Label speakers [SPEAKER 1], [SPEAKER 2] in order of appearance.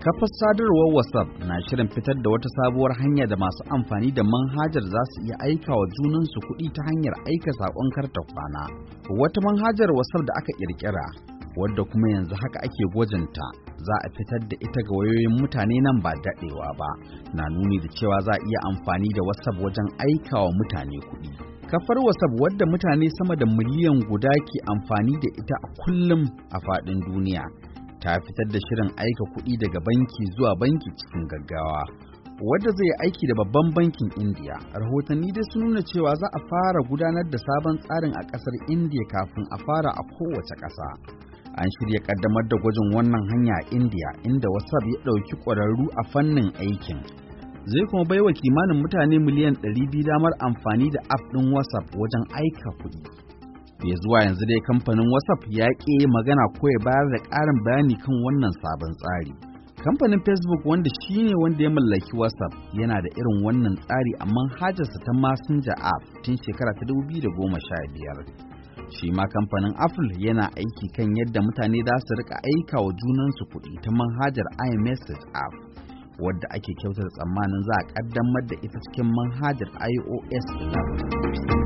[SPEAKER 1] Kafar sadarwar WhatsApp na shirin fitar da wata sabuwar hanya da masu amfani da manhajar za su iya aika wa junansu kuɗi ta hanyar aika saƙon karta kwana. Wata manhajar WhatsApp da aka ƙirƙira, wadda kuma yanzu haka ake gwajinta, za a fitar da ita ga wayoyin mutane nan ba daɗewa ba, na nuni da cewa za a iya amfani da WhatsApp wajen aika wa mutane kuɗi. Kafar WhatsApp, wadda mutane sama da miliyan guda ke amfani da ita a kullum a faɗin duniya, ta fitar da shirin aika kuɗi daga banki zuwa banki cikin gaggawa, wadda zai yi aiki da babban bankin India. Rahotanni dai sun nuna cewa za a fara gudanar da sabon tsarin a ƙasar India kafin a fara a kowace ƙasa. An shirya ƙaddamar da gwajin wannan hanya a India, inda WhatsApp ya ɗauki ƙwararru a fannin aikin. Zai kuma baiwa kimanin mutane miliyan 200 damar amfani da app ɗin WhatsApp wajen aika kuɗi. Ya zuwa yanzu dai kamfanin WhatsApp ya ƙi magana ko ya bayar da ƙarin bayani kan wannan sabon tsari. Kamfanin Facebook, wanda shine wanda ya mallaki WhatsApp, yana da irin wannan tsari a manhajarsa ta Messenger app tun shekara ta 2015. Shi ma kamfanin Apple yana aiki kan yadda mutane za su rika aika wa junansu kuɗi ta manhajar iMessage app, wadda ake kyautata tsammanin za a ƙaddamar da ita cikin manhajar iOS 11.